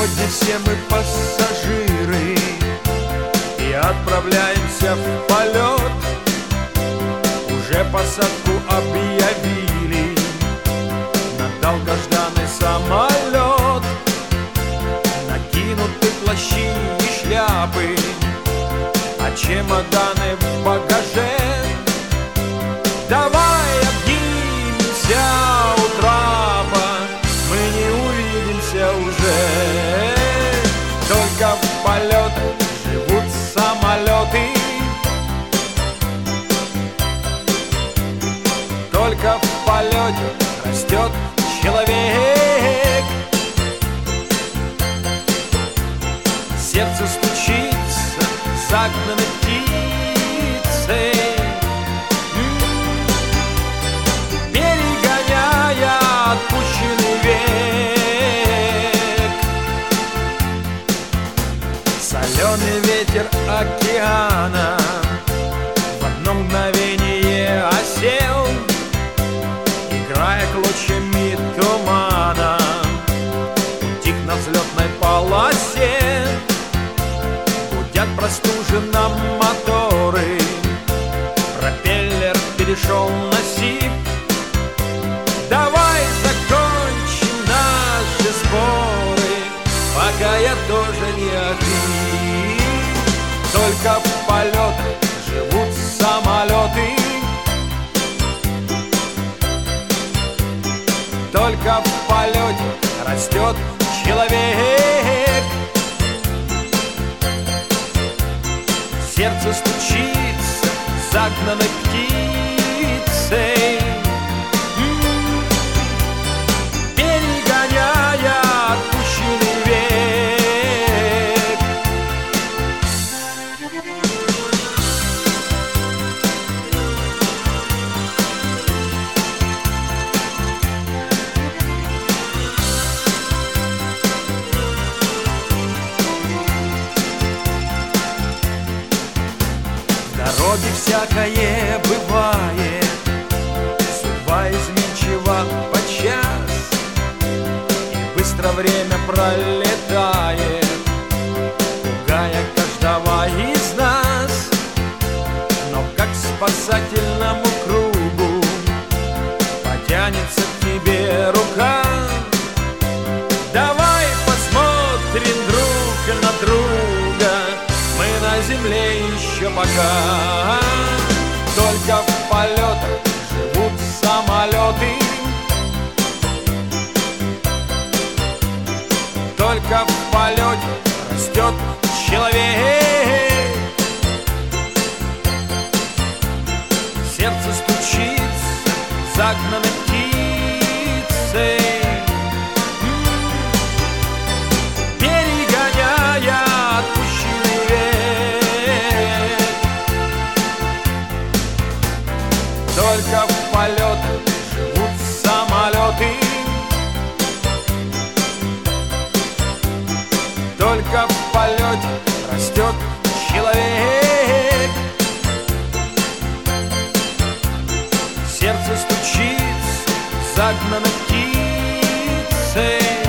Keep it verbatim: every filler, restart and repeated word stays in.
Сегодня все мы пассажиры и отправляемся в полет. Уже посадку объявили на долгожданный самолет. Накинуты плащи и шляпы, а чемоданы в багаже. Давай обнимемся у трапа, мы не увидимся уже. Только в полетах живут самолеты, только в полете растет человек. Сердце стучится загнанной птицей, перегоняя отпущенный век. Соленый ветер океана в одно мгновение осел, играя клочьями тумана, утих на взлетной полосе. Гудят простуженно моторы, пропеллер перешел на сип. Давай закончим наши споры, пока я тоже не охрип. Только в полетах живут самолеты, только в полете растет человек. Сердце стучится загнанной птицей, перегоняя отпущенный век. В дороге всякое бывает, судьба изменчива подчас, и быстро время пролетает, пугая каждого из нас. Но как спасательному кругу потянется к тебе рука. Давай посмотрим друг на друга, мы на земле еще пока. Только в полетах живут самолеты, только в полете растет человек. Сердце стучится загнанной птицей, перегоняя отпущенный век. Только в полетах живут самолеты, только в полете растет человек. Сердце стучится загнанной птицей,